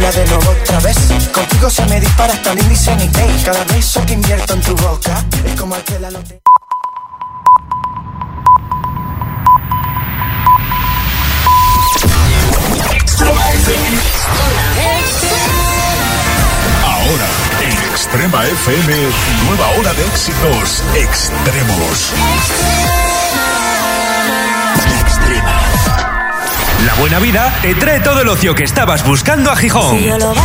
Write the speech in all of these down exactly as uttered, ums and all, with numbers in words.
baila de nuevo otra vez. Contigo se me dispara hasta el índice en Nikkei. Cada beso que invierto en tu boca es como el que la lotería. Ahora, en Extrema F M, nueva hora de éxitos extremos. Extrema. La buena vida te trae todo el ocio que estabas buscando a Gijón.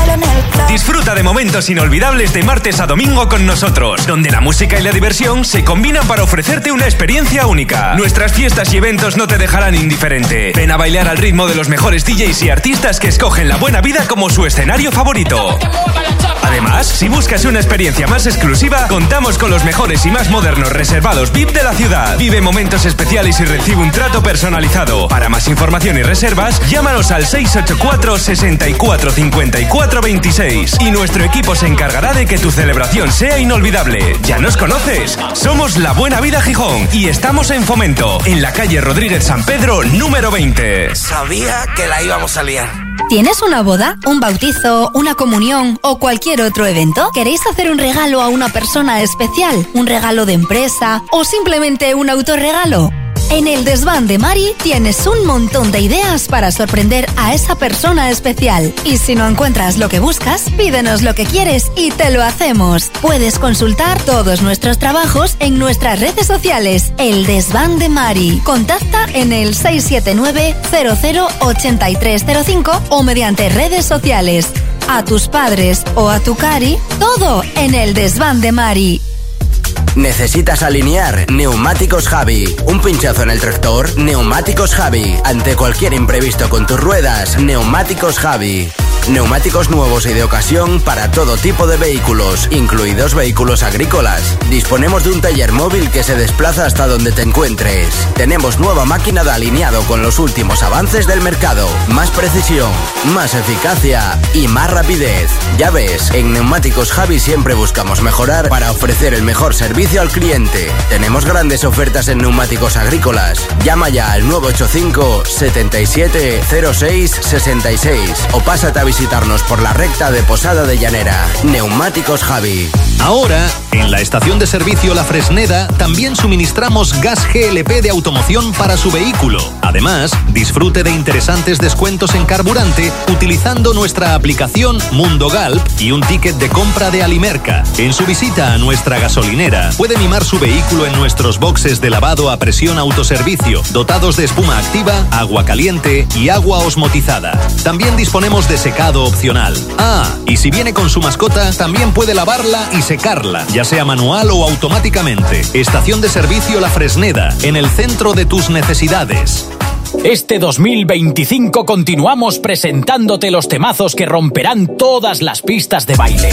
Disfruta de momentos inolvidables de martes a domingo con nosotros, donde la música y la diversión se combinan para ofrecerte una experiencia única. Nuestras fiestas y eventos no te dejarán indiferente. Ven a bailar al ritmo de los mejores D Js y artistas que escogen la buena vida como su escenario favorito. Además, si buscas una experiencia más exclusiva, contamos con los mejores y más modernos reservados V I P de la ciudad. Vive momentos especiales y recibe un trato personalizado. Para más información y reservas, llámanos al seis ocho cuatro, seis cuatro, cinco cuatro dos seis y nuestro equipo se encargará de que tu celebración sea inolvidable. ¿Ya nos conoces? Somos La Buena Vida Gijón y estamos en Fomento, en la calle Rodríguez San Pedro, número veinte. Sabía que la íbamos a liar. ¿Tienes una boda, un bautizo, una comunión o cualquier otro evento? ¿Queréis hacer un regalo a una persona especial? ¿Un regalo de empresa o simplemente un autorregalo? En el Desván de Mari tienes un montón de ideas para sorprender a esa persona especial. Y si no encuentras lo que buscas, pídenos lo que quieres y te lo hacemos. Puedes consultar todos nuestros trabajos en nuestras redes sociales. El Desván de Mari. Contacta en el seis siete nueve, cero cero, ocho tres cero cinco o mediante redes sociales. A tus padres o a tu cari, todo en el Desván de Mari. ¿Necesitas alinear? Neumáticos Javi. ¿Un pinchazo en el tractor? Neumáticos Javi. Ante cualquier imprevisto con tus ruedas, Neumáticos Javi. Neumáticos nuevos y de ocasión para todo tipo de vehículos, incluidos vehículos agrícolas. Disponemos de un taller móvil que se desplaza hasta donde te encuentres. Tenemos nueva máquina de alineado con los últimos avances del mercado. Más precisión, más eficacia y más rapidez. Ya ves, en Neumáticos Javi siempre buscamos mejorar para ofrecer el mejor servicio al cliente. Tenemos grandes ofertas en neumáticos agrícolas. Llama ya al nueve ocho cinco, siete siete, cero seis, seis seis o pásate a visitarnos por la recta de Posada de Llanera. Neumáticos Javi. Ahora, en la estación de servicio La Fresneda, también suministramos gas G L P de automoción para su vehículo. Además, disfrute de interesantes descuentos en carburante utilizando nuestra aplicación Mundo Galp y un ticket de compra de Alimerca. En su visita a nuestra gasolinera, puede mimar su vehículo en nuestros boxes de lavado a presión autoservicio, dotados de espuma activa, agua caliente y agua osmotizada. También disponemos de secado opcional. Ah, y si viene con su mascota, también puede lavarla y secarla, ya sea manual o automáticamente. Estación de servicio La Fresneda, en el centro de tus necesidades. Este dos mil veinticinco continuamos presentándote los temazos que romperán todas las pistas de baile.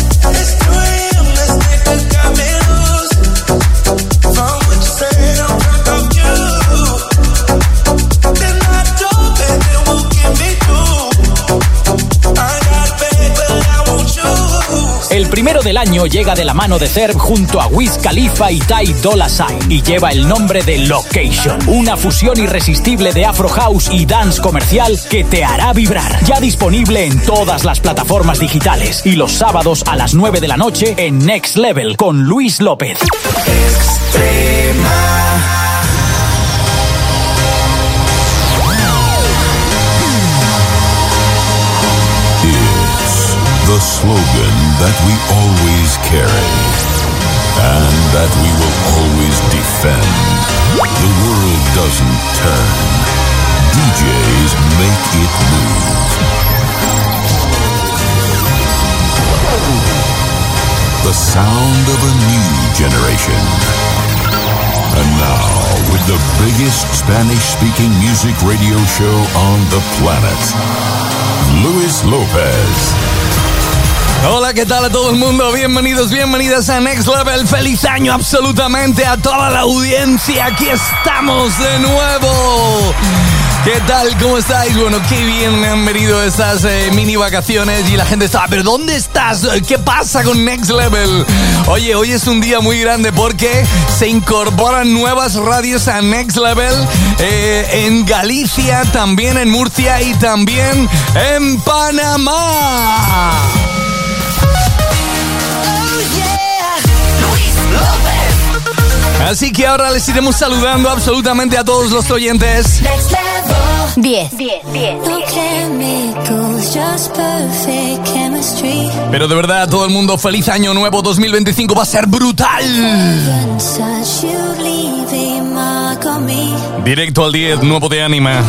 El primero del año llega de la mano de Cerb junto a Wiz Khalifa y Ty Dolla Sign y lleva el nombre de Location, una fusión irresistible de Afro House y dance comercial que te hará vibrar. Ya disponible en todas las plataformas digitales y los sábados a las nueve de la noche en Next Level con Luis López. Extrema. The slogan that we always carry and that we will always defend. The world doesn't turn. D Js make it move. The sound of a new generation. And now, with the biggest Spanish-speaking music radio show on the planet, Luis López. Hola, ¿qué tal a todo el mundo? Bienvenidos, bienvenidas a Next Level. Feliz año absolutamente a toda la audiencia. Aquí estamos de nuevo. ¿Qué tal? ¿Cómo estáis? Bueno, qué bien me han venido estas eh, mini vacaciones y la gente está, ¿pero dónde estás? ¿Qué pasa con Next Level? Oye, hoy es un día muy grande porque se incorporan nuevas radios a Next Level eh, en Galicia, también en Murcia y también en Panamá. Así que ahora les iremos saludando absolutamente a todos los oyentes. diez. Pero de verdad, a todo el mundo, feliz año nuevo dos mil veinticinco, va a ser brutal. Directo al diez, nuevo de Anima.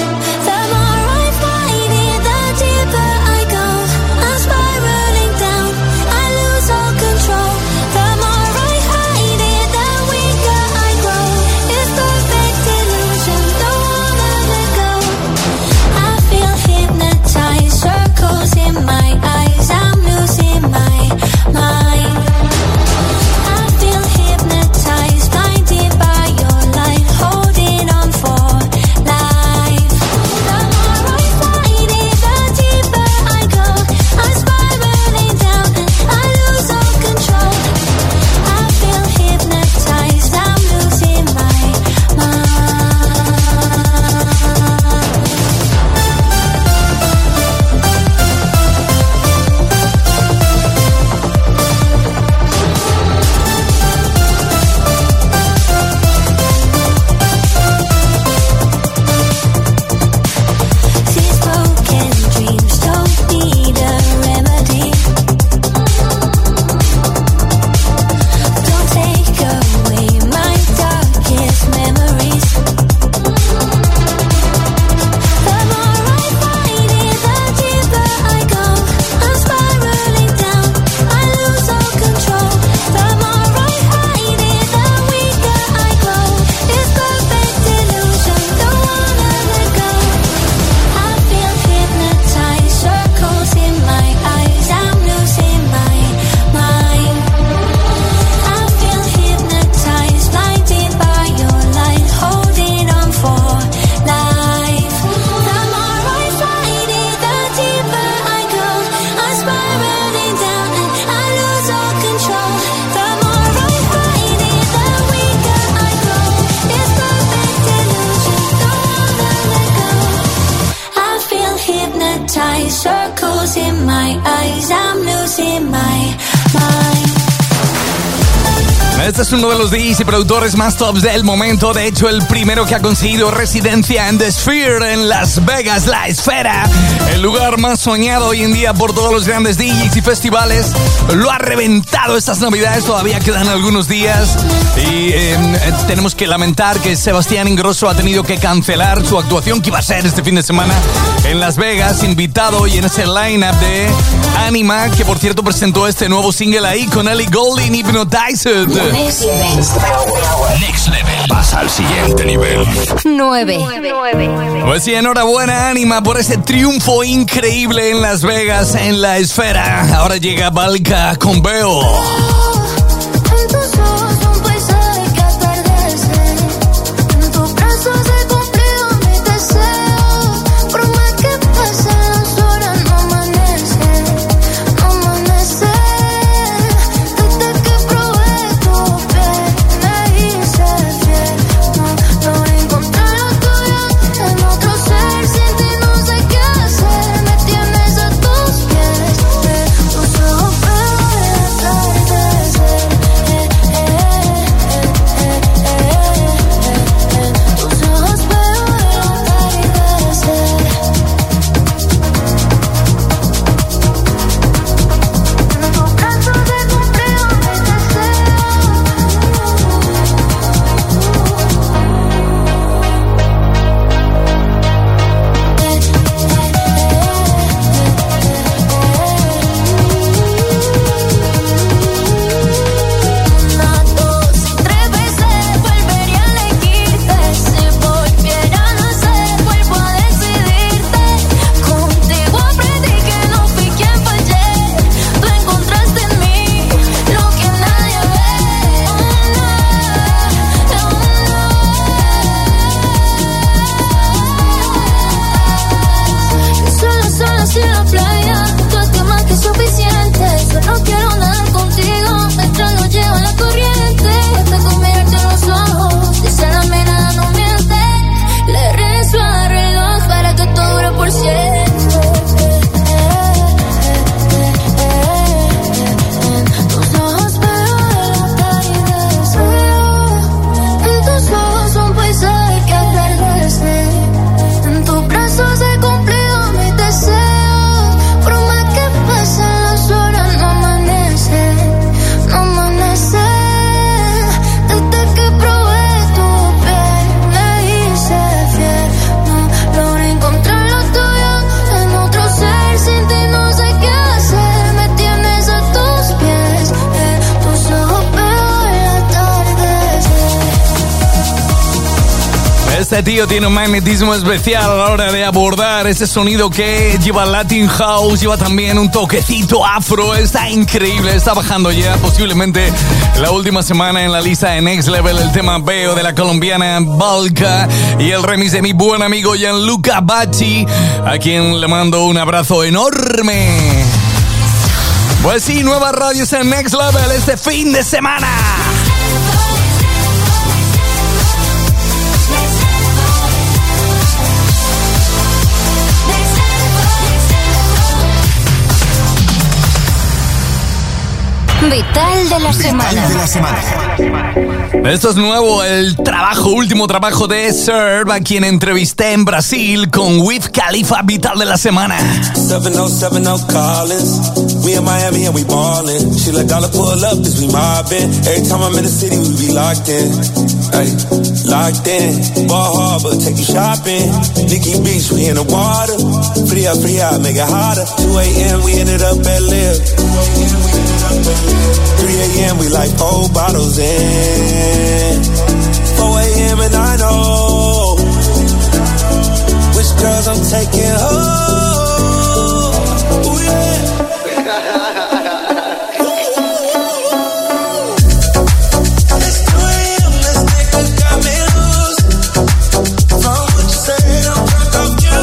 Este es uno de los D Js y productores más tops del momento. De hecho, el primero que ha conseguido residencia en The Sphere en Las Vegas, La Esfera, el lugar más soñado hoy en día por todos los grandes D Js y festivales. Lo ha reventado estas navidades, todavía quedan algunos días y eh, tenemos que lamentar que Sebastián Ingrosso ha tenido que cancelar su actuación que iba a ser este fin de semana en Las Vegas, invitado y en ese line-up de Anima, que por cierto presentó este nuevo single ahí con Ellie Goulding, Hypnotized. Next Level. Pasa al siguiente nivel. nueve. Pues sí, enhorabuena Anima por ese triunfo increíble en Las Vegas, en La Esfera. Ahora llega Valka con Veo. Tienes a tus pies, tus ojos veo detrás de no quiero nada contigo. Esto lo lleva la corriente, hasta con mirarte en los ojos. Dice la mirada no miente. Le rezo al reloj para que todo dure por siempre. Este tío tiene un magnetismo especial a la hora de abordar ese sonido que lleva Latin House, lleva también un toquecito afro, está increíble, está bajando ya posiblemente la última semana en la lista de Next Level el tema Veo de la colombiana Balka y el remix de mi buen amigo Gianluca Bacci, a quien le mando un abrazo enorme. Pues sí, nuevas radios en Next Level este fin de semana. Vital de la semana. de la semana. Esto es nuevo, el trabajo, último trabajo de Serve, a quien entrevisté en Brasil con Wiz Khalifa. Vital de la semana. seven oh seven oh Collins. We in Miami and we ballin'. She let dollar pull up cause we mobbin'. Every time I'm in the city we be locked in. Ay, locked in. Ball Harbor, take you shopping. Nikki Beach, we in the water. Fria, fria, make it hotter. two a.m. we ended up at Liv. three a.m. we like four bottles in. four a.m. and I know which girls I'm taking home. Ooh, yeah. It's two a.m. this nigga got me loose. From what you said, I'm drunk off you.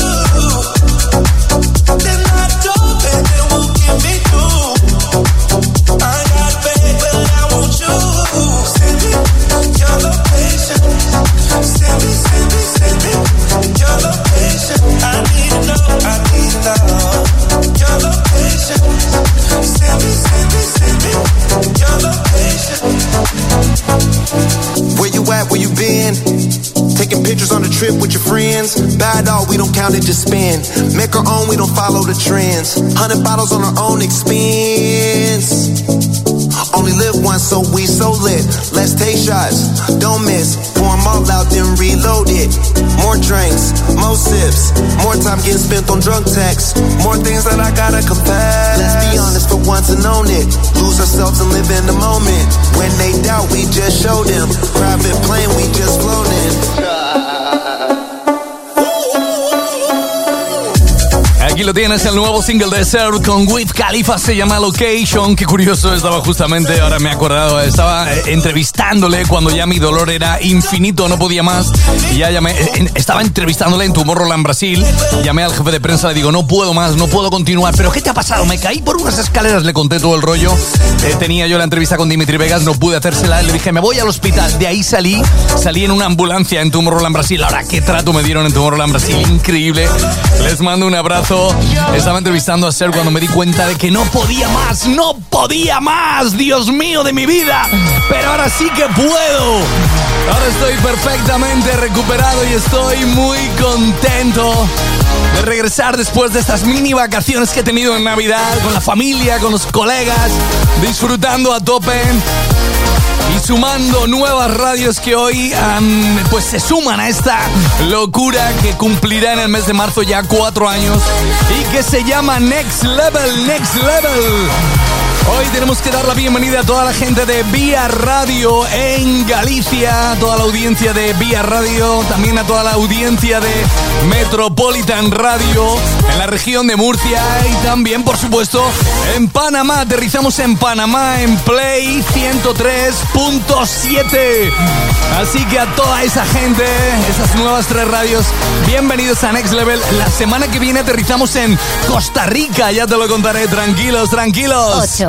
Then I dope and then won't give me through. I got bad, but I want you. Send me your location. Send me, send me, send me your location. I need to know, I need to know your location. Send me, send me, send me your location. Where you at, where you been? Taking pictures on the trip with your friends. Bad dog, we don't count it, just spend. Make our own, we don't follow the trends. Hundred bottles on our own expense. Only live once, so we so lit. Let's take shots, don't miss. Pour them all out, then reload it. More drinks, more sips. More time getting spent on drunk texts. More things that I gotta confess. Let's be honest for once and own it. Lose ourselves and live in the moment. When they doubt, we just show them. Private plane, we just flown in. Aquí lo tienes, el nuevo single de Serve con Wiz Khalifa, se llama Location. Qué curioso, estaba justamente, ahora me he acordado, estaba eh, entrevistándole cuando ya mi dolor era infinito, no podía más. Y ya llamé, eh, estaba entrevistándole en Tomorrowland, Brasil. Llamé al jefe de prensa, le digo, no puedo más, no puedo continuar. ¿Pero qué te ha pasado? Me caí por unas escaleras, le conté todo el rollo. Eh, tenía yo la entrevista con Dimitri Vegas, no pude hacérsela. Le dije, me voy al hospital. De ahí salí, salí en una ambulancia en Tomorrowland, Brasil. Ahora, qué trato me dieron en Tomorrowland, Brasil, increíble. Les mando un abrazo. Estaba entrevistando a Ser cuando me di cuenta de que no podía más, no podía más, Dios mío de mi vida, pero ahora sí que puedo. Ahora estoy perfectamente recuperado y estoy muy contento de regresar después de estas mini vacaciones que he tenido en Navidad, con la familia, con los colegas, disfrutando a tope. Y sumando nuevas radios que hoy um, pues se suman a esta locura que cumplirá en el mes de marzo ya cuatro años y que se llama Next Level, Next Level. Hoy tenemos que dar la bienvenida a toda la gente de Vía Radio en Galicia, a toda la audiencia de Vía Radio, también a toda la audiencia de Metropolitan Radio en la región de Murcia y también, por supuesto, en Panamá. Aterrizamos en Panamá en Play ciento tres punto siete. Así que a toda esa gente, esas nuevas tres radios, bienvenidos a Next Level. La semana que viene aterrizamos en Costa Rica, ya te lo contaré, tranquilos, tranquilos. ocho.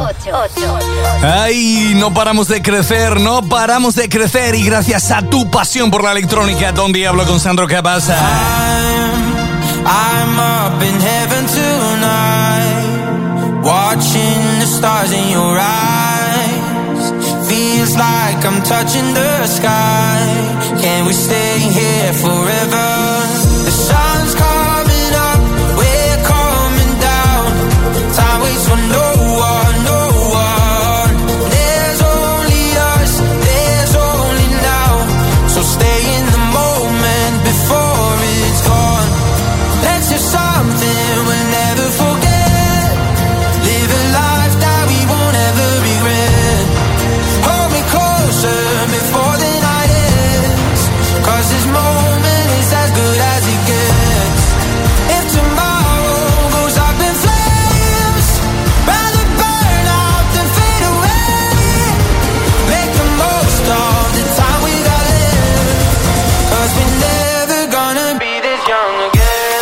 Ay, no paramos de crecer, no paramos de crecer. Y gracias a tu pasión por la electrónica, Don Diablo con Sandro Cavazza. I'm, I'm up in heaven tonight, watching the stars in your eyes. Feels like I'm touching the sky. Can we stay here forever? The sun's coming up, we're coming down. Time waits for no one, no one. There's only us, there's only now. So stay in the moment before it's gone. Let's do something we'll never forget. Live a life that we won't ever regret. Hold me closer before the night ends, 'cause this moment is as good as it gets. If tomorrow goes up in flames, rather burn out than fade away. Make the most of the time we got left, 'cause we're never gonna be this young again.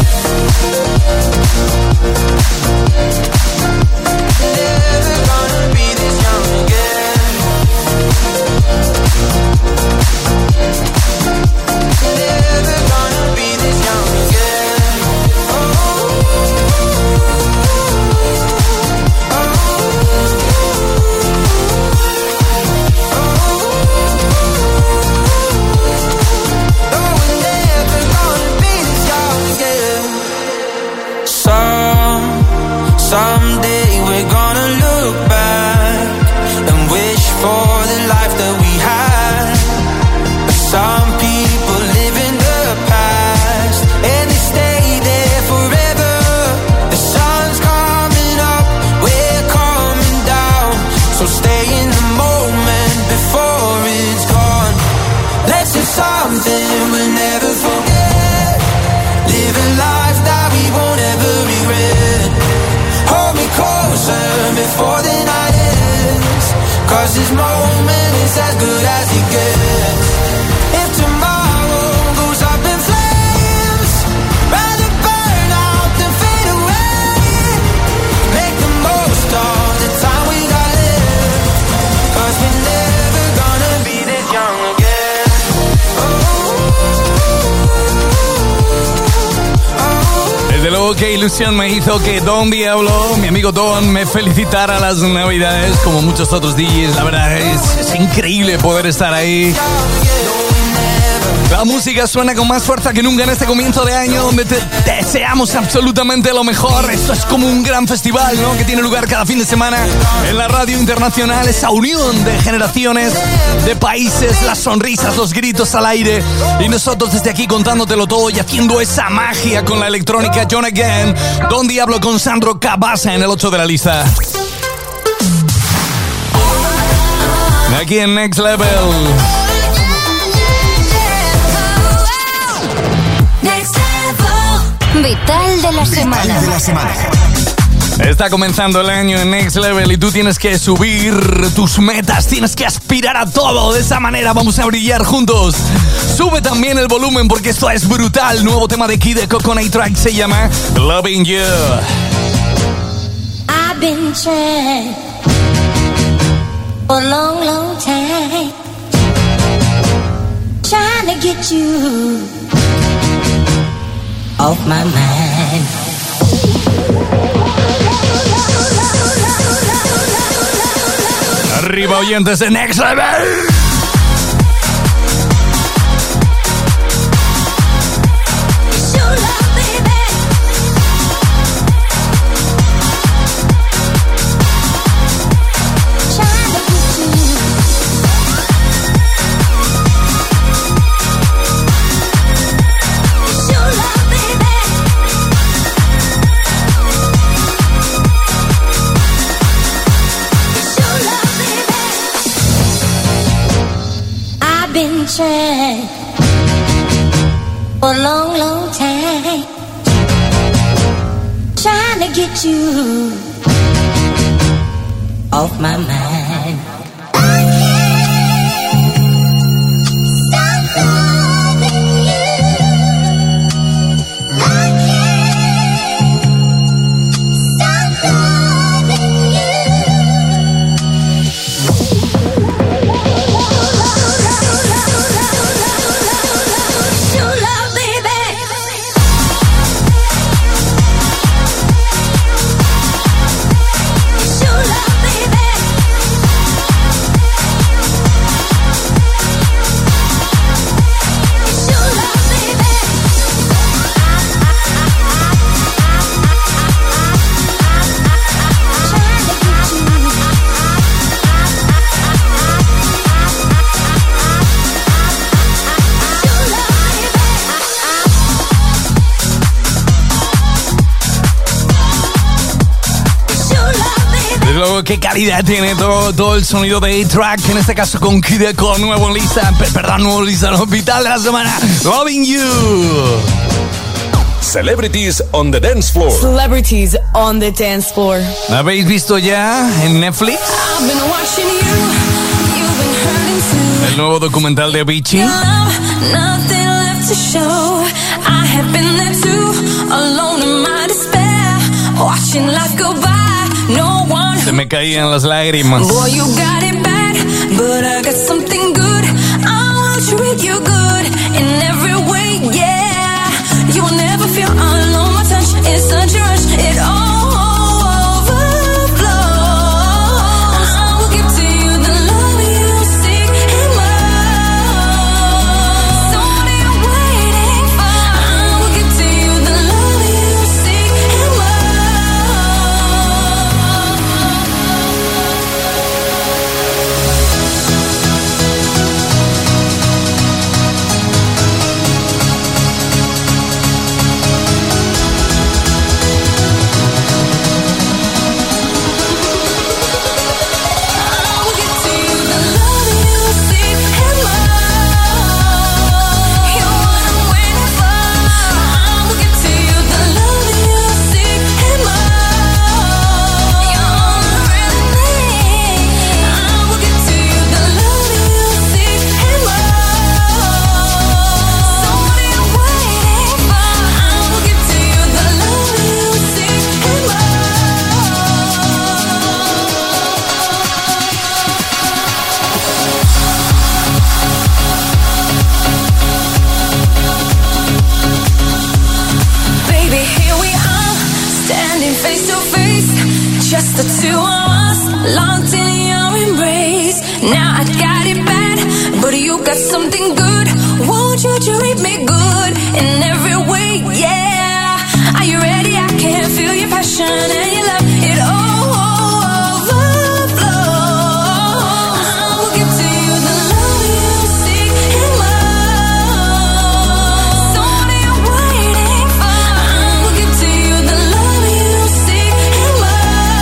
Never gonna be this young again. Never gonna be this young again. Oh, oh, oh, oh, we're never gonna be this young again. Some, someday we're gonna look back and wish for the life that we had. Some people live in the past and they stay there forever. The sun's coming up, we're coming down. So stay in the moment before it's gone. Let's do something we'll never forget. Live a life that we won't ever regret. Hold me closer before the night ends, 'cause this moment is as good as it gets. If tomorrow goes up in flames, rather burn out than fade away. Make the most of the time we got left, 'cause we're never gonna be this young again. Oh, oh, oh. Desde luego, qué ilusión me hizo que Don Diablo, mi amigo Don, me felicitara las Navidades, como muchos otros D Js. La verdad es, es increíble poder estar ahí. La música suena con más fuerza que nunca en este comienzo de año, donde te deseamos absolutamente lo mejor. Esto es como un gran festival, ¿no?, que tiene lugar cada fin de semana en la radio internacional. Esa unión de generaciones, de países, las sonrisas, los gritos al aire. Y nosotros desde aquí contándotelo todo y haciendo esa magia con la electrónica. John Again, Don Diablo con Sandro Cavazza en el ocho de la lista. Aquí en Next Level. Vital de la semana. Vital de la semana. Está comenzando el año en Next Level y tú tienes que subir tus metas, tienes que aspirar a todo. De esa manera vamos a brillar juntos. Sube también el volumen porque esto es brutal. Nuevo tema de Kid de Coconut Track se llama Loving You. I've been trying for a long, long time, trying to get you off my mind. Arriba oyentes de Next Level. Trying for a long, long time, trying to get you off my mind. Stop loving you. Pero qué calidad tiene todo, todo el sonido de A-Track, en este caso con Kid Echo, nuevo en lista, perdón, nuevo en lista, no, vital de la semana, Loving You. Celebrities on the dance floor. Celebrities on the dance floor. ¿La habéis visto ya en Netflix? I've been watching you. You've been hurting too. El nuevo documental de Avicii. Nothing left to show. I have been there too, alone in my despair, watching life go by. No one. Se me caían las lágrimas. Boy, you got it bad, but I got something good. I will treat you good in every way, yeah. You will never feel alone. My touch is such a rush. It all overflows. I will give to you the love you seek and more. So what are you waiting for? I will give to you the love you seek and just the two of us, locked in your embrace. Now I got it bad, but you got something good. Won't you treat me good in every way, yeah. Are you ready? I can feel your passion and your love. It all overflows. I will give to you the love you seek and more. So what are you waiting for? I will give to you the love you seek and more.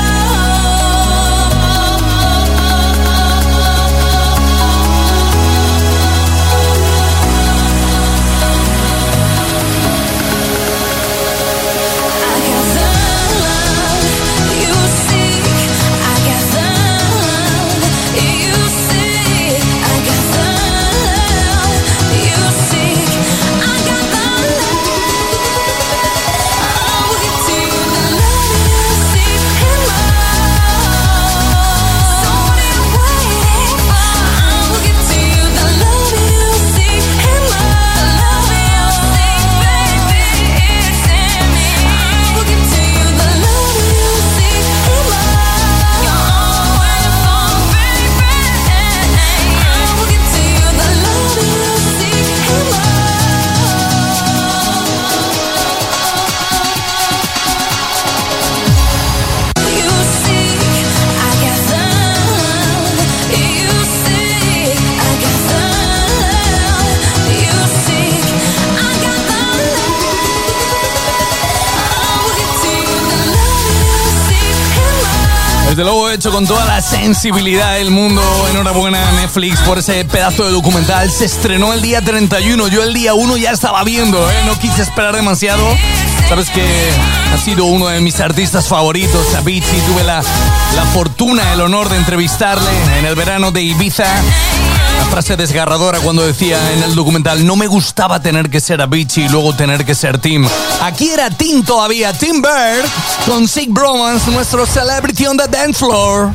Desde luego hecho con toda la sensibilidad del mundo. Enhorabuena a Netflix por ese pedazo de documental. Se estrenó el día treinta y uno. Yo el día uno ya estaba viendo, ¿eh? No quise esperar demasiado. Sabes que ha sido uno de mis artistas favoritos, Avicii. Tuve la, la fortuna, el honor de entrevistarle en el verano de Ibiza. La frase desgarradora cuando decía en el documental: no me gustaba tener que ser Avicii y luego tener que ser Tim. Aquí era Tim todavía, Tim Bird, con Sick Bromance, nuestro Celebrity on the Dance Floor.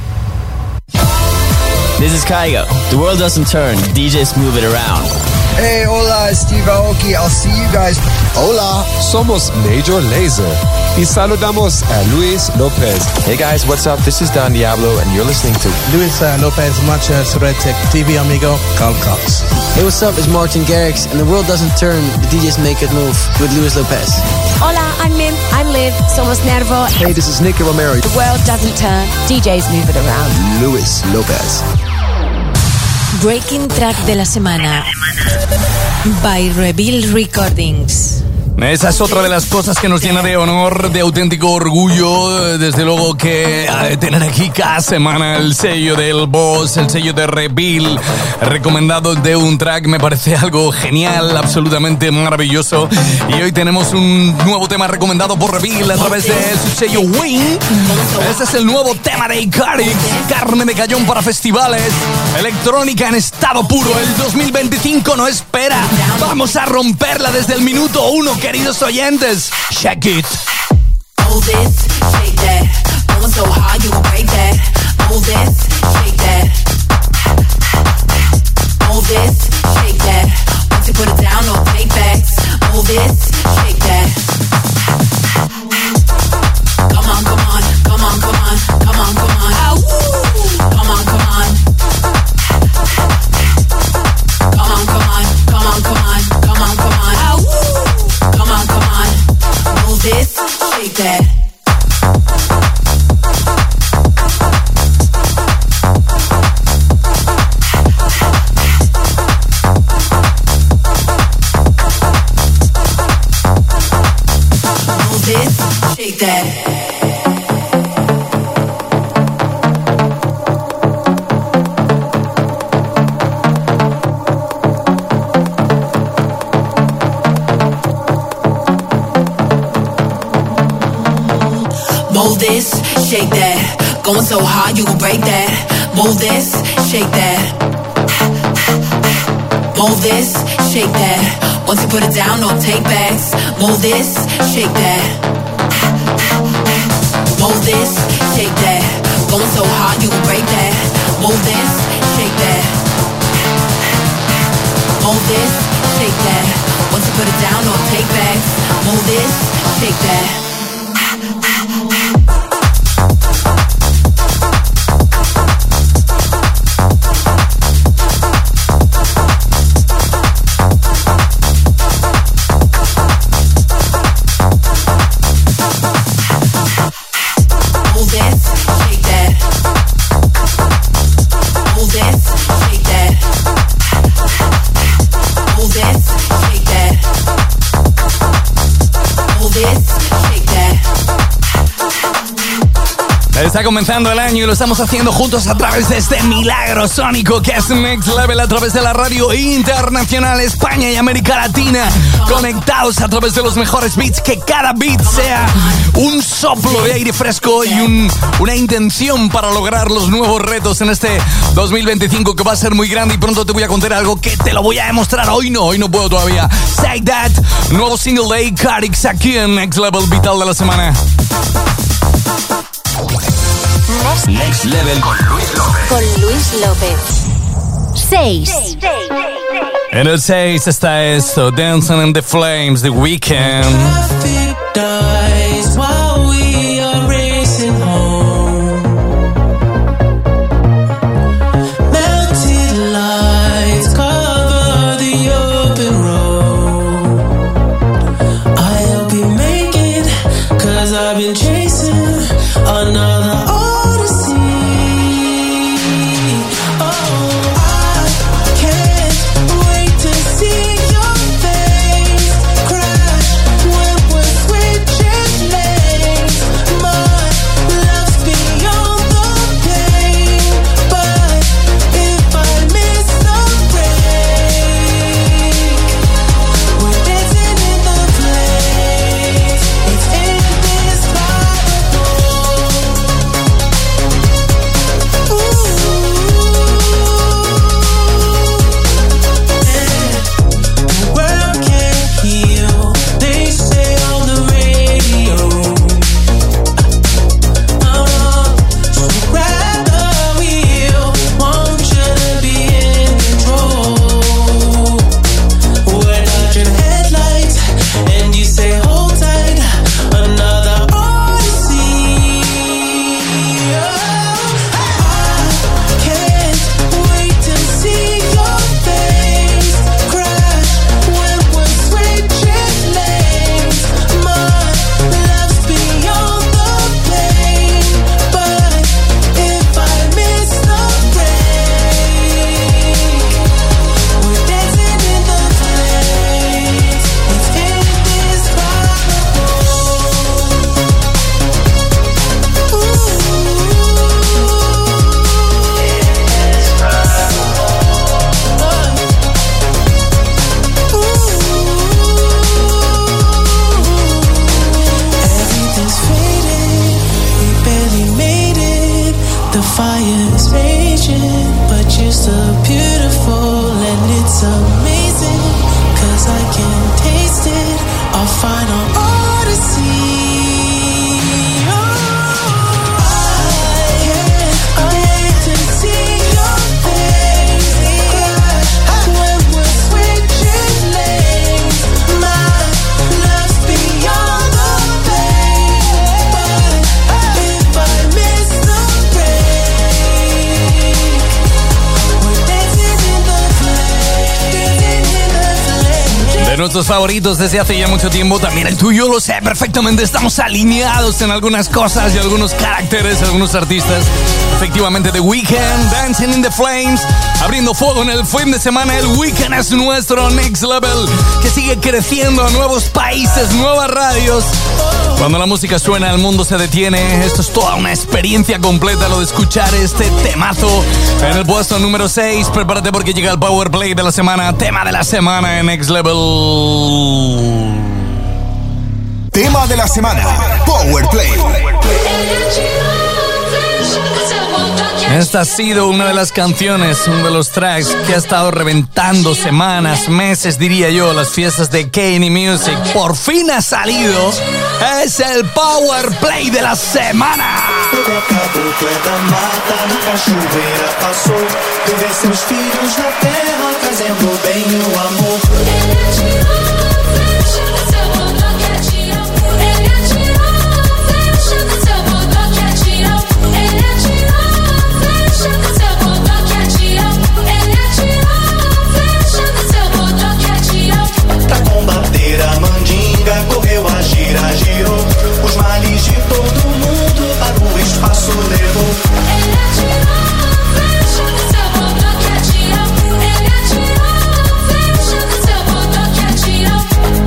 This is Kygo. The world doesn't turn, D Js move it around. Hey, hola, es Steve Aoki. I'll see you guys. Hola, somos Major Lazer y saludamos a Luis Lopez. Hey guys, what's up? This is Don Diablo and you're listening to Luis uh, Lopez, Mancha Suretic, T V amigo, Carl Cox. Hey, what's up? It's Martin Garrix and the world doesn't turn, the D Js make it move with Luis Lopez. Hola, I'm Mim. I'm Liv. Somos Nervo. Hey, this is Nicky Romero. The world doesn't turn, D Js move it around. Luis Lopez. Breaking Track de la semana by Reveal Recordings. Esa es otra de las cosas que nos llena de honor, de auténtico orgullo. Desde luego que eh, tener aquí cada semana el sello del Boss, el sello de Reveal, recomendado de un track, me parece algo genial, absolutamente maravilloso. Y hoy tenemos un nuevo tema recomendado por Reveal a través de su sello Wing. Este es el nuevo tema de Icarix, carne de cañón para festivales, electrónica en estado puro. El dos mil veinticinco no espera. Vamos a romperla desde el minuto uno, queridos oyentes. Check it. Move this, shake that. Going so high, you gon' break that. Move this, shake that. Move this, shake that. Once you put it down, no take backs. Move this, shake that. Come on, come on, come on, come on, come on, come on. Ow. Come on, come on. Come on, come on, come on, come on, come on, come on. Ow. Come on, come on. Move this, shake that. Move this, shake that. Move this, shake that. Going so hard, you gon' break that. Move this, shake that. Move this, shake that. Once you put it down, no take backs. Move this, shake that. Move this, shake that. Going so hard, you gon' break that. Move this, shake that. Move this, shake that. Once you put it down, no take backs. Move this, shake that. Está comenzando el año y lo estamos haciendo juntos a través de este milagro sónico que es Next Level, a través de la radio internacional España y América Latina, conectados a través de los mejores beats, que cada beat sea un soplo de aire fresco y un, una intención para lograr los nuevos retos en este dos mil veinticinco, que va a ser muy grande, y pronto te voy a contar algo que te lo voy a demostrar. Hoy no, hoy no puedo todavía. Say That, nuevo single de Icarix aquí en Next Level, vital de la semana. Next Level con Luis López. Con Luis López. seis. En el seis está esto, Dancing in the Flames, The Weeknd. Dies while we are racing home. Melted lights cover the open road. I hope you make it, 'cause I've been chasing another odyssey. Oh, I can't wait to see your face crash when we're switching lanes. My love's beyond the pain, but if I miss the break, we're dancing in the flames. It's indescribable. question, but you're so beautiful and it's amazing, 'cause I can taste it, our final odyssey. De nuestros favoritos desde hace ya mucho tiempo, también el tuyo, lo sé perfectamente. Estamos alineados en algunas cosas y algunos caracteres, algunos artistas. Efectivamente, The Weeknd, Dancing in the Flames, abriendo fuego en el fin de semana. El Weeknd es nuestro next level, que sigue creciendo a nuevos países, nuevas radios. Cuando la música suena, el mundo se detiene. Esto es toda una experiencia completa, lo de escuchar este temazo. En el puesto número seis, prepárate porque llega el Power Play de la semana, tema de la semana en Next Level. Tema de la semana, Power Play. Esta ha sido una de las canciones, uno de los tracks que ha estado reventando semanas, meses, diría yo, las fiestas de K-N Music. Por fin ha salido. Es el Power Play de la semana. Correu a gira, girou os males de todo mundo para o espaço levou. Ele atirou, fecha que seu botão que atirou. Ele atirou, fecha que seu botão que atirou.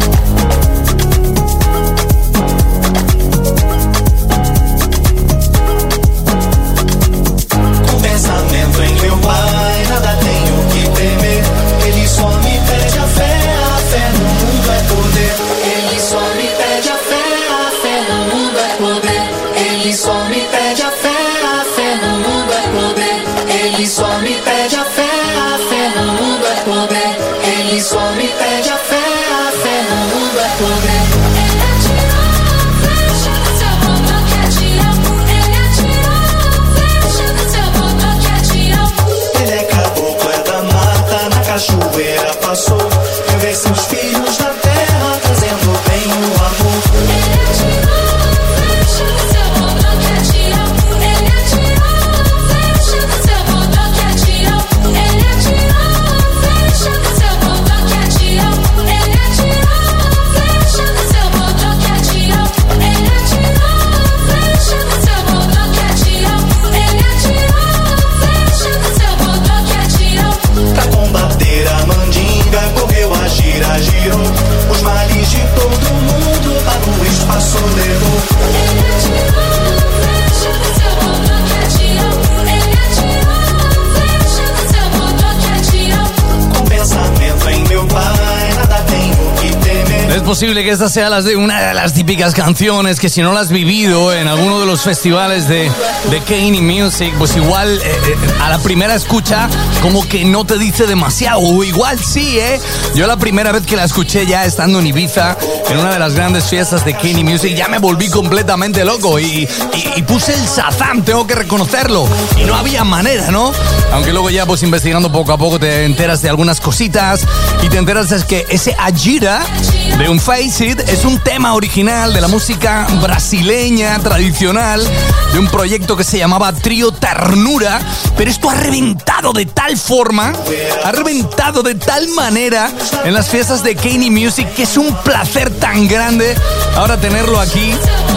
Com pensamento em meu pai, nada tenho que temer. Ele só me pede a fé, a fé no mundo é poder. Ele só me pede a fé, a fé no mundo é poder. Ele só me pede a fé, a fé no mundo é poder. Ele só me pede a fé, a fé no mundo é poder. Ele só me pede a fé, a fé no mundo é poder. Ele atirou, fecha que seu botão que atirou. Ele atirou, fecha que seu botão que atirou. Ele é caboclo, é da mata, na cachoeira passou. Eu vi seus filhos na terra, trazendo bem o amor. Ele atirou, fecha que seu botão que atirou. Ele atirou, fecha que seu botão que atirou. Ele atirou, fecha que seu botão que atirou. Ele atirou, fecha que seu botão que atirou. Ele atirou, fecha que seu botão que atirou. Ele atirou, fecha que seu botão que atirou. Pra combater a mandinga, correu a gira, girou os males de todo mundo para o espaço levou. Ele atirou, fecha que seu botão que atirou. Ele atirou, fecha que seu botão que atirou. Com pensamento em meu pai, nada tenho que temer. Es posible que esta sea las de una de las típicas canciones que si no la has vivido en alguno de los festivales de, de K-N Music, pues igual eh, eh, a la primera escucha como que no te dice demasiado, o igual sí, ¿eh? Yo la primera vez que la escuché ya estando en Ibiza, en una de las grandes fiestas de K-N Music, ya me volví completamente loco y, y, y puse el Shazam, tengo que reconocerlo, y no había manera, ¿no? Aunque luego ya pues investigando poco a poco te enteras de algunas cositas y te enteras de que ese Ajira de un Face It es un tema original de la música brasileña tradicional de un proyecto que se llamaba Trío Ternura, pero esto ha reventado de tal forma, ha reventado de tal manera en las fiestas de K-N Music que es un placer tan grande ahora tenerlo aquí.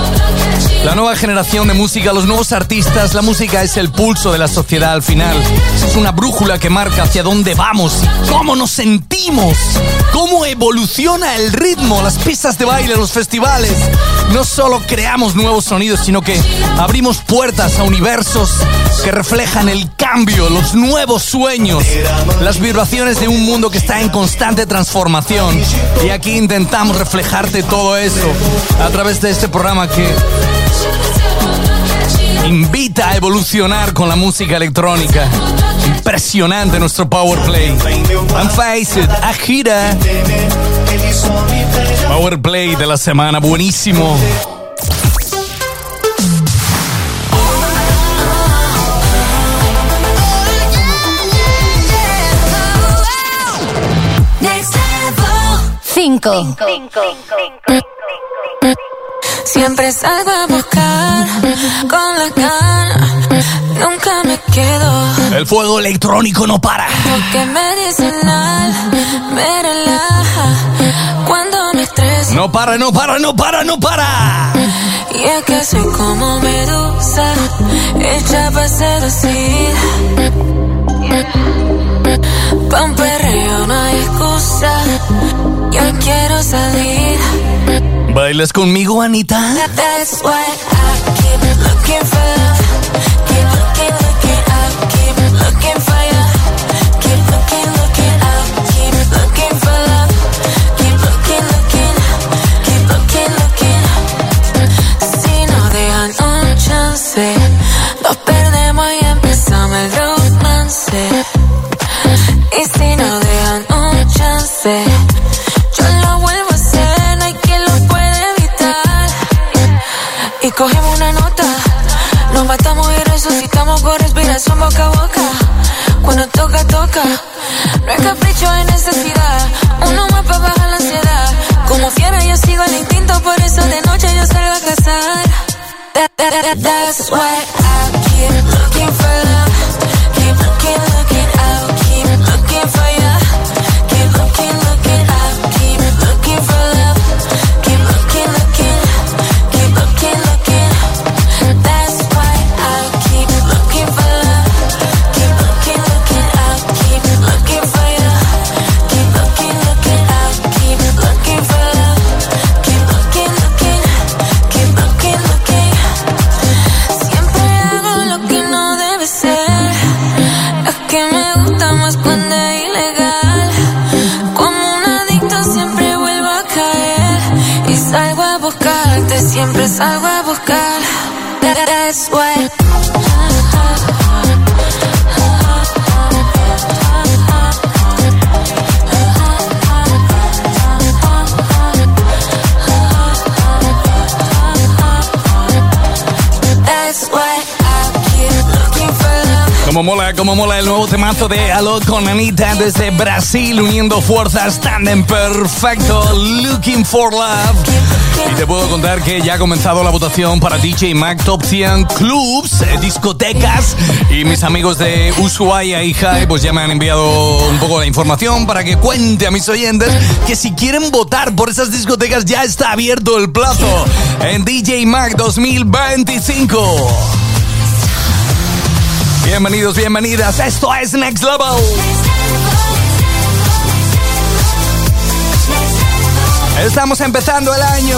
La nueva generación de música, los nuevos artistas, la música es el pulso de la sociedad al final. Es una brújula que marca hacia dónde vamos y cómo nos sentimos, cómo evoluciona el ritmo, las pistas de baile, los festivales. No solo creamos nuevos sonidos, sino que abrimos puertas a universos que reflejan el cambio, los nuevos sueños, las vibraciones de un mundo que está en constante transformación. Y aquí intentamos reflejarte todo eso a través de este programa que invita a evolucionar con la música electrónica. Impresionante nuestro Power Play. Unfazed, Agita. Power Play de la semana, buenísimo. Cinco. Siempre salgo a buscar con la gana, nunca me quedo. El fuego electrónico no para. Porque medicinal me relaja cuando me estreso. No para, no para, no para, no para. Y es que soy como medusa, hecha para seducir. Pa' un perreo no hay excusa, yo quiero salir. ¿Bailas conmigo, Anita? That's why I keep looking for love. Keep looking, looking up. Keep looking for you. Keep looking, looking up. Keep looking for love. Keep looking, looking. Keep looking, looking. Si no dejan un chance, nos perdemos y empezamos el romance. Y si no dejan un chance, yo lo vuelvo a hacer, no hay quien lo puede evitar. Y cogemos una nota, nos matamos y resucitamos con respiración boca a boca. Cuando toca, toca, no es capricho, es necesidad. Uno más para bajar la ansiedad. Como fiera yo sigo el instinto, por eso de noche yo salgo a cazar. That, that, that, that's why I keep looking for love. Keep looking, looking out. Keep looking for you. Keep looking, looking out. Keep looking for love. Keep looking, looking. Keep looking, looking. That's why I keep looking for love. Keep looking, looking out. Keep looking for you. Keep looking, looking out. Keep looking for love. Keep looking, looking. Keep looking, looking. Siempre hago lo que no debe ser. Es que me gusta más cuando es ilegal. Como un adicto siempre vuelvo a caer. Y salgo a buscarte, siempre salgo a buscar. That- That's why. That's why I keep looking for love. Como mola, como mola el nuevo temazo de Alok con Anita desde Brasil, uniendo fuerzas, tándem perfecto, Looking for Love. Y te puedo contar que ya ha comenzado la votación para D J Mag Top cien Clubs, eh, discotecas, y mis amigos de Ushuaia y Jai pues ya me han enviado un poco de información para que cuente a mis oyentes que si quieren votar por esas discotecas ya está abierto el plazo en D J Mag dos mil veinticinco. Bienvenidos, bienvenidas, esto es Next Level. Estamos empezando el año.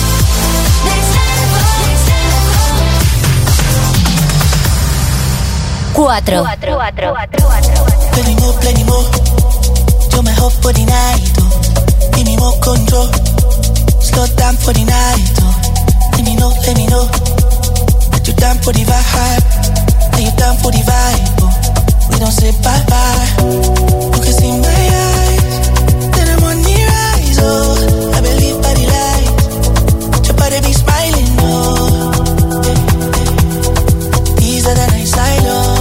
Cuatro. Plenty more, plenty more. You're my hope for the night. Oh. Give me more control. Slow down for the night. Oh. Let me know, let me know. That you down for the vibe. That you down for the vibe. Oh. We don't say bye bye. You can see my eyes. Then I'm on the rise. Oh, I believe by the light. Your body be smiling. Oh, these are the nights I love.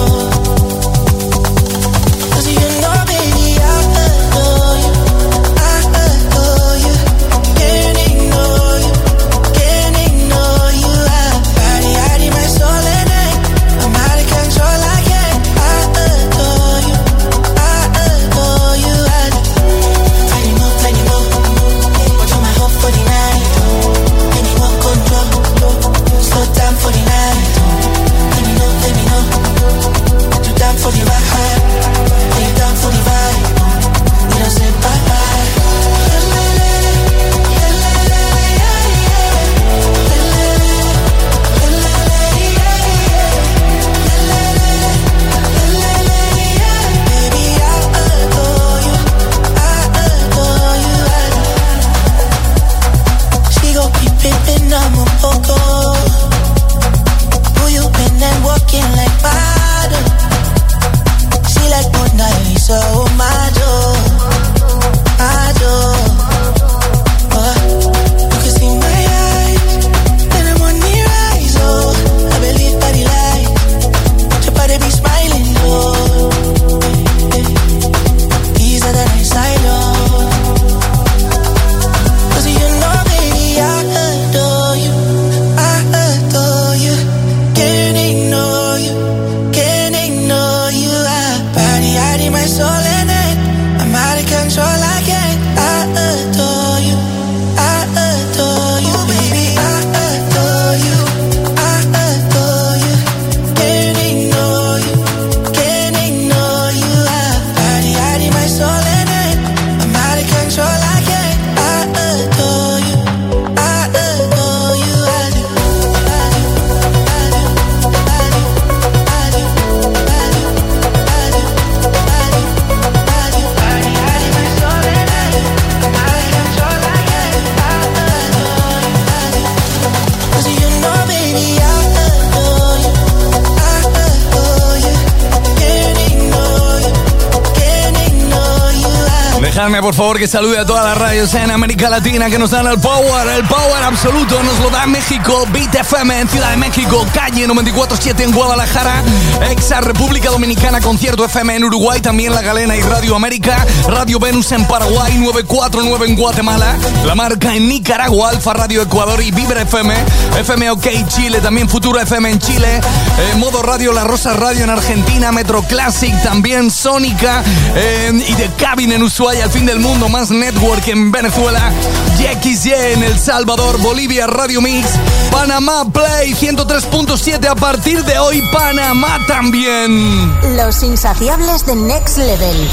dejarme por favor que salude a todas las radios en América Latina que nos dan el power, el power absoluto. Nos lo da México, Beat F M en Ciudad de México, Calle noventa y cuatro siete en Guadalajara, Exa República Dominicana, Concierto F M en Uruguay, también La Galena y Radio América, Radio Venus en Paraguay, nueve cuatro nueve en Guatemala, La Marca en Nicaragua, Alfa Radio Ecuador y Vibra F M, F M OK Chile, también Futuro F M en Chile, eh, Modo Radio La Rosa Radio en Argentina, Metro Classic, también Sónica eh, y The Cabin en Ushuaia, El Fin del Mundo, Más Network en Venezuela, Y X Y en El Salvador, Bolivia, Radio Mix, Panamá Play ciento tres punto siete a partir de hoy, Panamá también. Los insaciables de Next Level.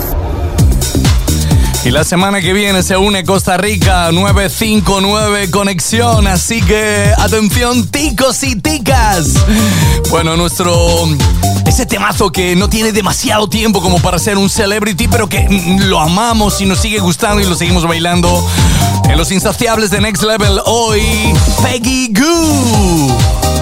Y la semana que viene se une Costa Rica, nueve cinco nueve Conexión, así que atención ticos y ticas. Bueno, nuestro... ese temazo que no tiene demasiado tiempo como para ser un celebrity, pero que lo amamos y nos sigue gustando y lo seguimos bailando en los insaciables de Next Level hoy, Peggy Gou.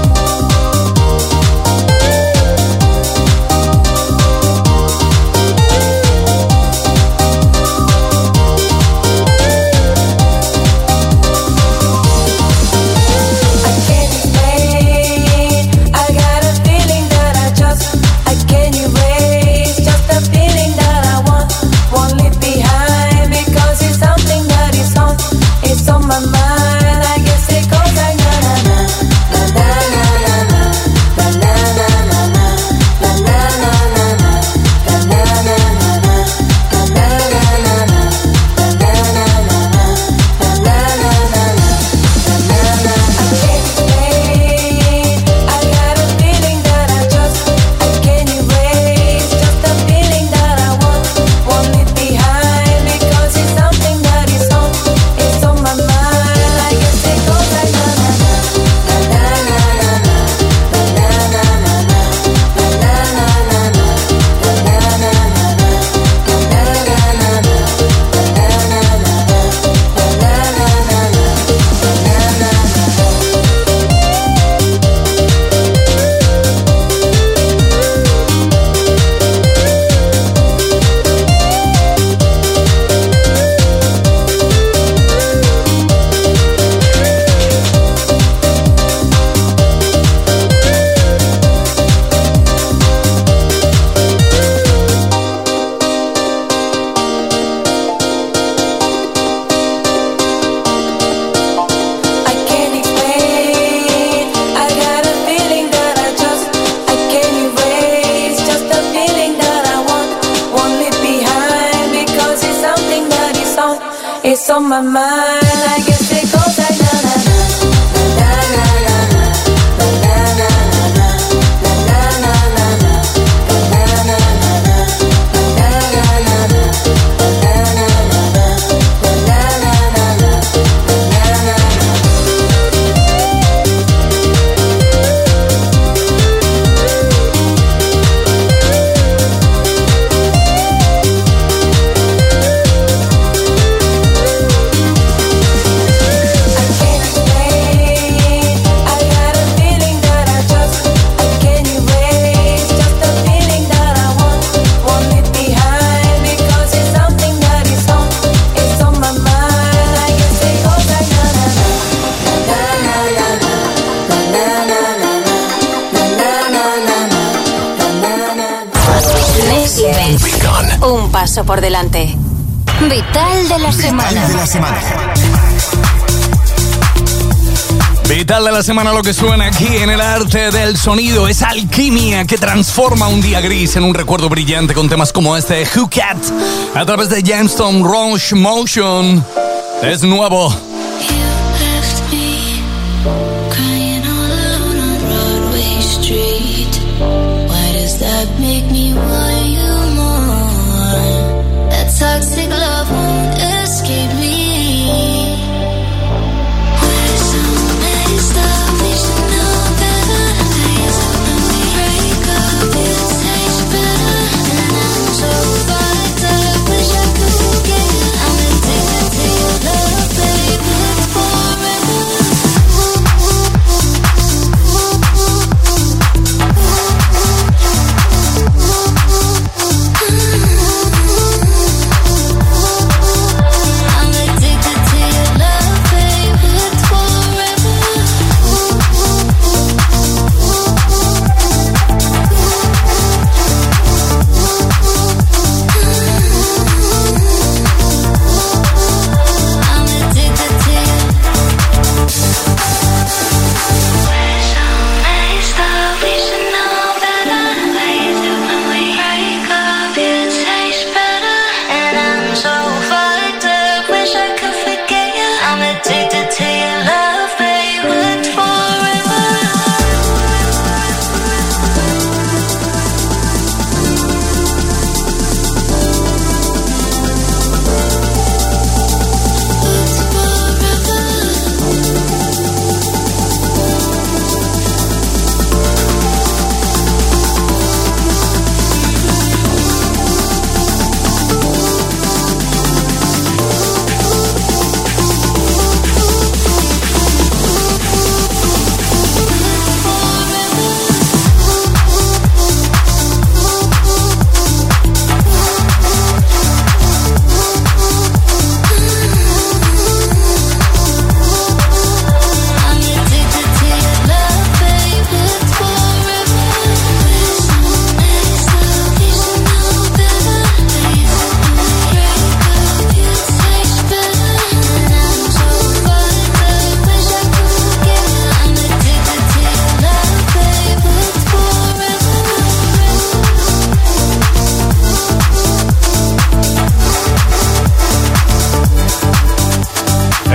It's on my mind, I guess it goes like na na na na na na na Un paso por delante. Vital de la semana. Vital de la semana. Vital de la semana, lo que suena aquí en el arte del sonido es alquimia que transforma un día gris en un recuerdo brillante con temas como este Who Cat a través de Gemstone Rush Motion. Es nuevo. Toxic love won't escape me. We're so messed up, we should know better. Days when we break up, it tastes better. And I'm so fucked up, wish I could get. I'm addicted to your love, baby.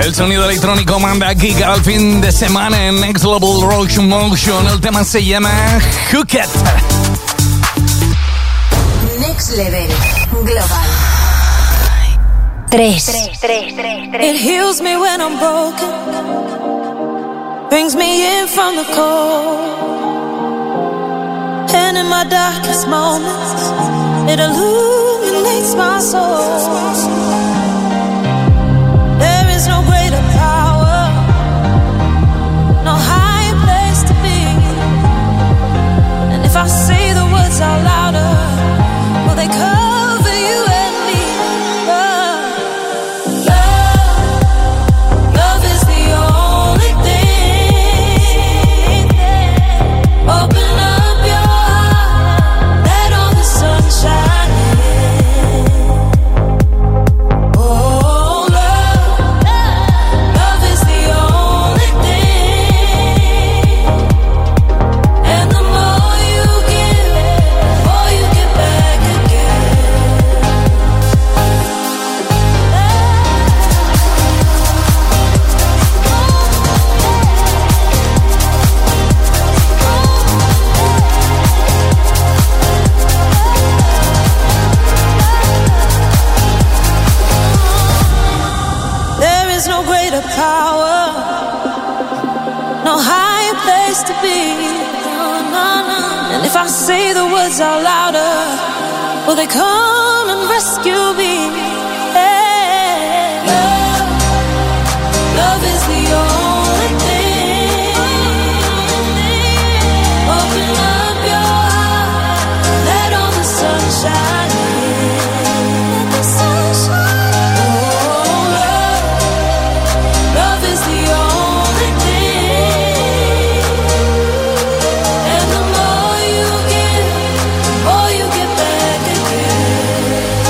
El sonido electrónico manda aquí cada fin de semana en Next Level Rock Motion. El tema se llama Hook It. Next Level Global. Tres. It heals me when I'm broken, brings me in from the cold, and in my darkest moments it illuminates my soul. There is no greater power, no higher place to be, and if I say the words out louder, will they cover you and me? Love, love is the only thing. Open up your heart, let all the sunshine in. Oh, love, love is the only thing. And the more you give, the more you get back again. There is no greater power, no higher place to be. And if I say the words out louder, will they come and rescue me? Yeah. Love, love is the only thing. Open up your heart, let all the sunshine in. Let the sunshine. Oh, love, love is the only thing. And the more you give, the more you get back again.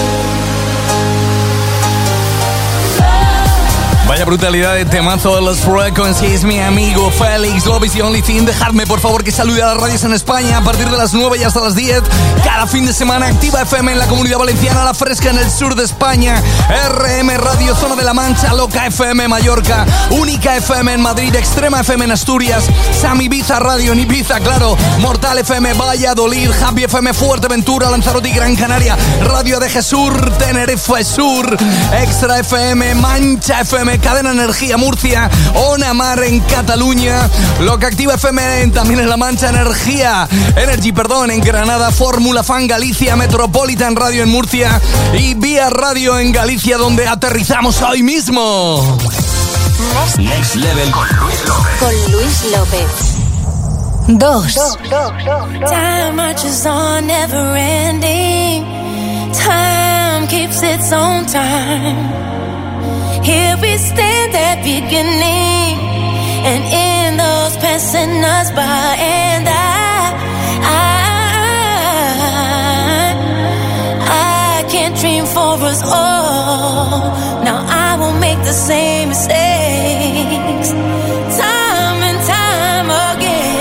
Vaya brutalidad de temazo de los Frequencies, mi amigo Félix Love is the only thing. Dejadme por favor que salude a las radios en España a partir de las nueve y hasta las diez. Cada fin de semana Activa F M en la Comunidad Valenciana, La Fresca en el sur de España, R M Radio Zona de la Mancha, Loca F M Mallorca, Única F M en Madrid, Extrema F M en Asturias, Sam Ibiza Radio en Ibiza, claro, Mortal F M Valladolid, Happy F M Fuerteventura, Lanzarote y Gran Canaria, Radio de Jesús, Tenerife Sur, Extra F M, Mancha F M, Cadena Energía Murcia, Ona Mar en Cataluña, Loca Activa F M también en La Mancha, Energía, Energy, perdón, en Granada, Fórmula Fan Galicia, Metropolitan Radio en Murcia y Vía Radio en Galicia, donde aterrizamos hoy mismo. Next Level con Luis López. Dos. Time marches on, never ending. Time keeps its own time. Here we stand at beginning, and in those passing us by, and I, I, I can't dream for us all. Now I won't make the same mistakes, time and time again.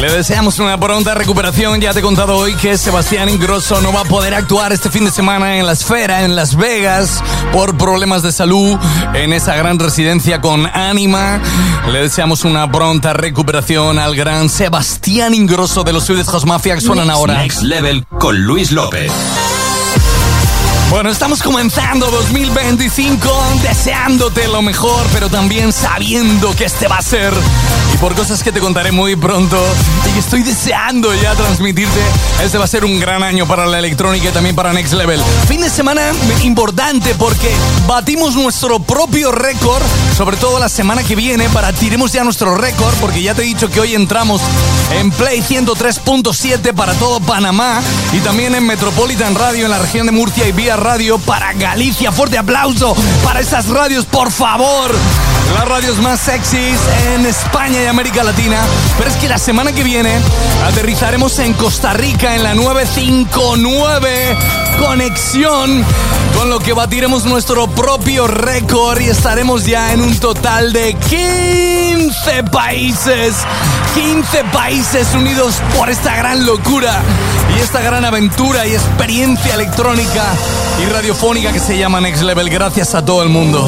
Le deseamos una pronta recuperación. Ya te he contado hoy que Sebastián Ingrosso no va a poder actuar este fin de semana en la Esfera, en Las Vegas, por problemas de salud en esa gran residencia con Ánima. Le deseamos una pronta recuperación al gran Sebastián Ingrosso de los Swedish House Mafia, que suenan ahora. Next Level con Luis López. Bueno, estamos comenzando dos mil veinticinco deseándote lo mejor, pero también sabiendo que este va a ser, y por cosas que te contaré muy pronto y que estoy deseando ya transmitirte, este va a ser un gran año para la electrónica y también para Next Level. Fin de semana importante porque batimos nuestro propio récord, sobre todo la semana que viene, para tiremos ya nuestro récord, porque ya te he dicho que hoy entramos en Play ciento tres punto siete para todo Panamá y también en Metropolitan Radio en la región de Murcia y Vía Radio para Galicia. Fuerte aplauso para esas radios, por favor. Las radios más sexys en España y América Latina. Pero es que la semana que viene aterrizaremos en Costa Rica en la nueve cinco nueve Conexión, con lo que batiremos nuestro propio récord y estaremos ya en un total de quince países. quince países unidos por esta gran locura y esta gran aventura y experiencia electrónica y radiofónica que se llama Next Level. Gracias a todo el mundo.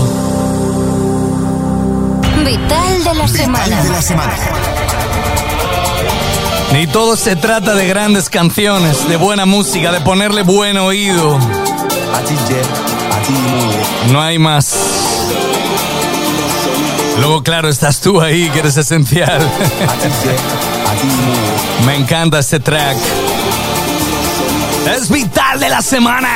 Vital de la semana. de la semana. Ni todo se trata de grandes canciones, de buena música, de ponerle buen oído. No hay más. Luego, claro, estás tú ahí, que eres esencial. Me encanta este track. Es Vital de la semana.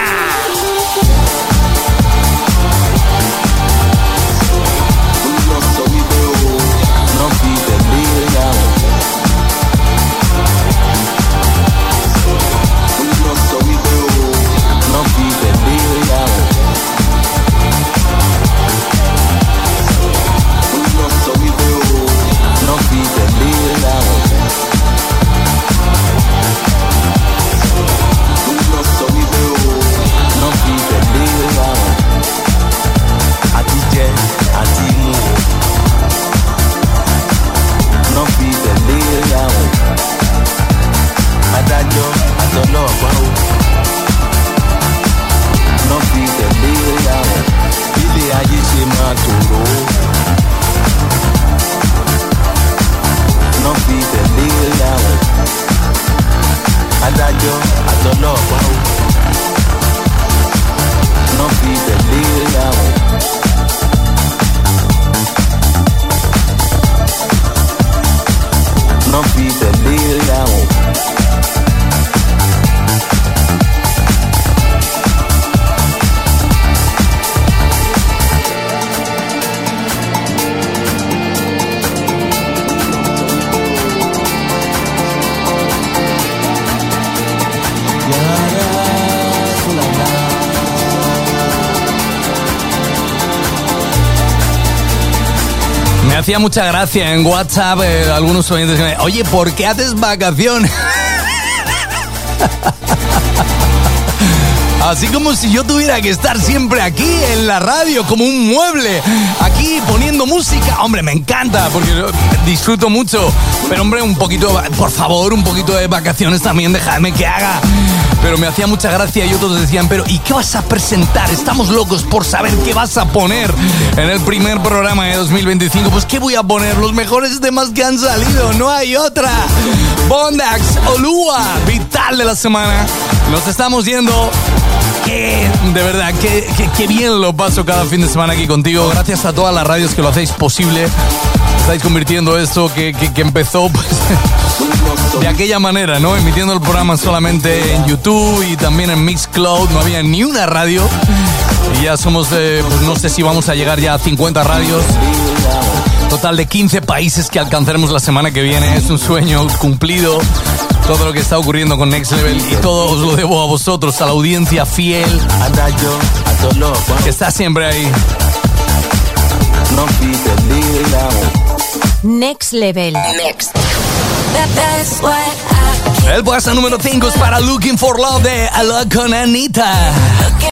Hacía mucha gracia en WhatsApp eh, algunos oyentes que me dicen, oye, ¿por qué haces vacaciones? Así como si yo tuviera que estar siempre aquí en la radio como un mueble, aquí poniendo música. Hombre, me encanta porque disfruto mucho, pero hombre, un poquito, por favor, un poquito de vacaciones también, dejadme que haga. Pero me hacía mucha gracia y otros decían, pero ¿y qué vas a presentar? Estamos locos por saber qué vas a poner en el primer programa de dos mil veinticinco. Pues ¿qué voy a poner? Los mejores temas que han salido, no hay otra. Bondax, Olúa, Vital de la semana. Nos estamos yendo. Que, de verdad, que, que, que bien lo paso cada fin de semana aquí contigo. Gracias a todas las radios que lo hacéis posible. Estáis convirtiendo esto que, que, que empezó pues, de aquella manera, ¿no? Emitiendo el programa solamente en YouTube y también en Mixcloud. No había ni una radio. Y ya somos, eh, pues no sé si vamos a llegar ya a cincuenta radios. Total de quince países que alcanzaremos la semana que viene. Es un sueño cumplido. Todo lo que está ocurriendo con Next Level y todo os lo debo a vosotros, a la audiencia fiel que está siempre ahí. Next Level. Next. El puesto número cinco es para Looking for Love de Alok con Anita.